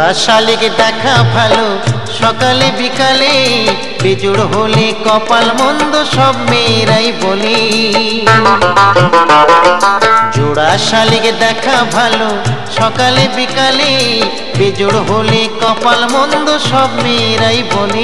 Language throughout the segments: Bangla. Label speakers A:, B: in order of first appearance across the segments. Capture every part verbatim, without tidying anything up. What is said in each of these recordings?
A: জোড়া শালিক দেখা ভালো সকালে বিকালে, বেজোড় হলে কপাল মন্দ সব মেয়েরাই বলে। জোড়া শালিক দেখা ভালো সকালে বিকালে, বেজোড় হলে কপাল মন্দ সব মেয়েরাই বলে।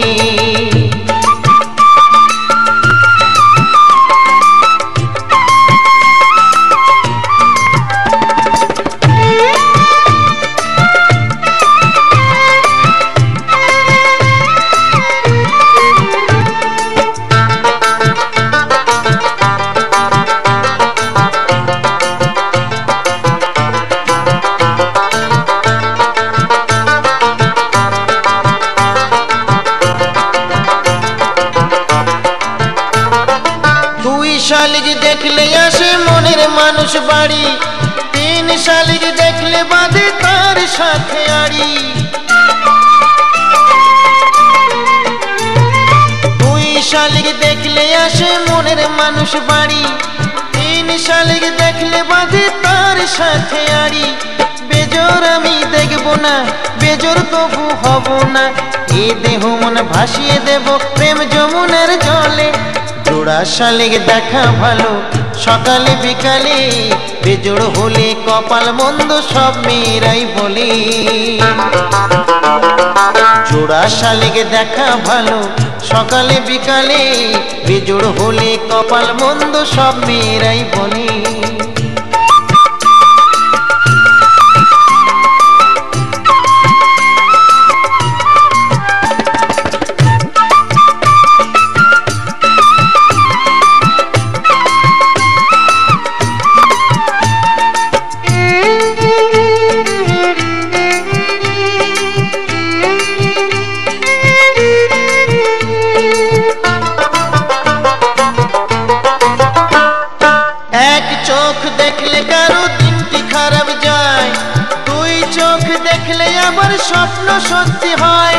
A: শালিক দেখলে আসে মনের মানুষ বাড়ি, তিন শালিক দেখলে বাঁধে তার সাথে আড়ি। দুই শালিক দেখলে আসে মনের মানুষ বাড়ি, তিন শালিক দেখলে বাঁধে তার সাথে আড়ি। বেজোর আমি দেখব না, বেজোর তবু হব না, এ দেহ মন ভাসিয়ে দেব প্রেম যমুনার জলে। জোড়া শালিক দেখা ভালো সকালে বিকালে, বেজোড় হলে কপাল মন্দ সব মেয়েরাই বলে। জোড়া শালিক দেখা ভালো সকালে বিকালে, বেজোড় হলে কপাল মন্দ সব মেয়েরাই বলে। চোখ দেখলে কারো দিনটি খারাপ যায়, দুই চোখ দেখলে আবার স্বপ্ন সত্যি হয়।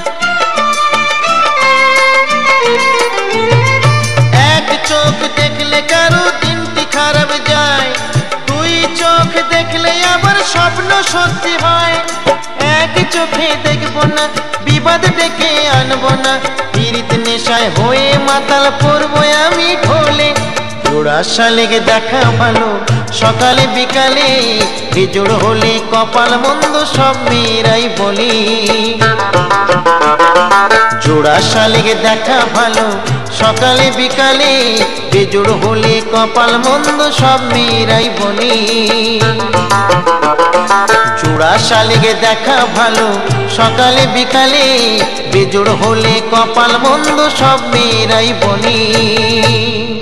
A: এক চোখ দেখলে কারো দিনটি খারাপ যায়, দুই চোখ দেখলে আবার স্বপ্ন সত্যি হয়। এক চোখে দেখব না, বিবাদ ডেকে আনবো না, পীড়িত নেশায় হয়ে মাতাল পড়বো আমি ঢোলে। জোড়া শালিক দেখা ভালো সকালে বিকালে, বেজোড় হলে কপাল মন্দ সব মেয়েরাই বলে। জোড়া শালিক দেখা ভালো সকালে বিকালে, বেজোড় হলে কপাল মন্দ সব মেয়েরাই বলে। জোড়া শালিক দেখা ভালো সকালে বিকালে, বেজোড় হলে কপাল মন্দ সব মেয়েরাই বলে।